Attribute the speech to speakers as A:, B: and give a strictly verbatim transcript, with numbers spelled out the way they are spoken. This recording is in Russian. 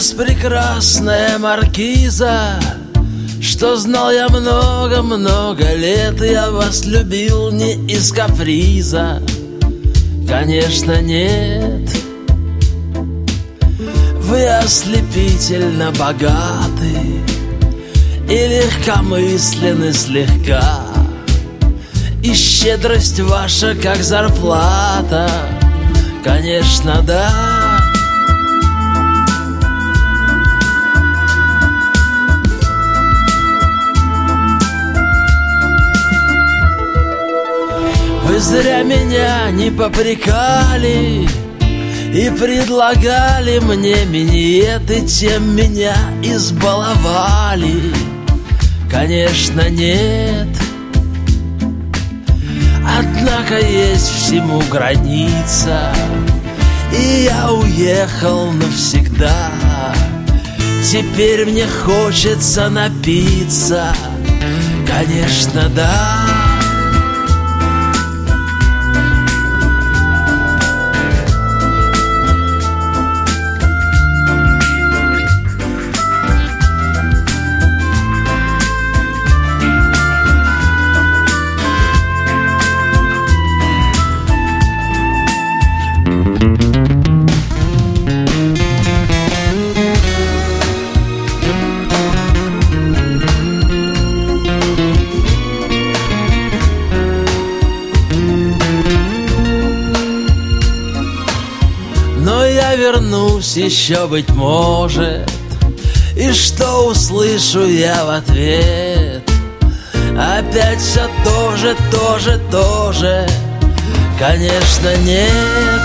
A: Распрекрасная маркиза, что знал я много-много лет, и я вас любил не из каприза. Конечно, нет. Вы ослепительно богаты и легкомысленны слегка, и щедрость ваша, как зарплата. Конечно, да. Вы зря меня не попрекали и предлагали мне миньеты, тем меня избаловали. Конечно, нет. Однако есть всему граница, и я уехал навсегда. Теперь мне хочется напиться. Конечно, да. Но я вернусь еще, быть может, и что услышу я в ответ? Опять все то же, то же, то же. Конечно, нет.